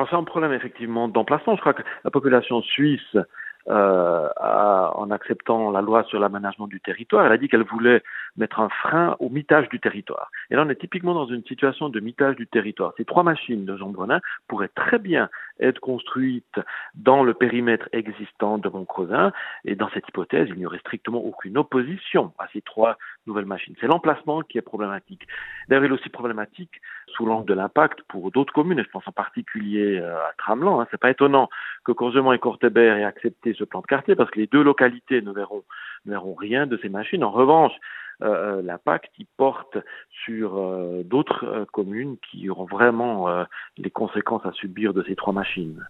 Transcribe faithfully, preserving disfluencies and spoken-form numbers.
Alors c'est un problème effectivement d'emplacement. Je crois que la population suisse, euh, a, en acceptant la loi sur l'aménagement du territoire, elle a dit qu'elle voulait mettre un frein au mitage du territoire. Et là, on est typiquement dans une situation de mitage du territoire. Ces trois machines de Jean Brenin pourraient très bien être construites dans le périmètre existant de Montcreusin. Et dans cette hypothèse, il n'y aurait strictement aucune opposition à ces trois nouvelles machines. C'est l'emplacement qui est problématique. D'ailleurs, il est aussi problématique sous l'angle de l'impact pour d'autres communes, et je pense en particulier à Tramelan. Hein. C'est pas étonnant que Courgemont et Courthéber aient accepté ce plan de quartier, parce que les deux localités ne verront, ne verront rien de ces machines. En revanche, euh, l'impact il porte sur euh, d'autres euh, communes qui auront vraiment euh, les conséquences à subir de ces trois machines.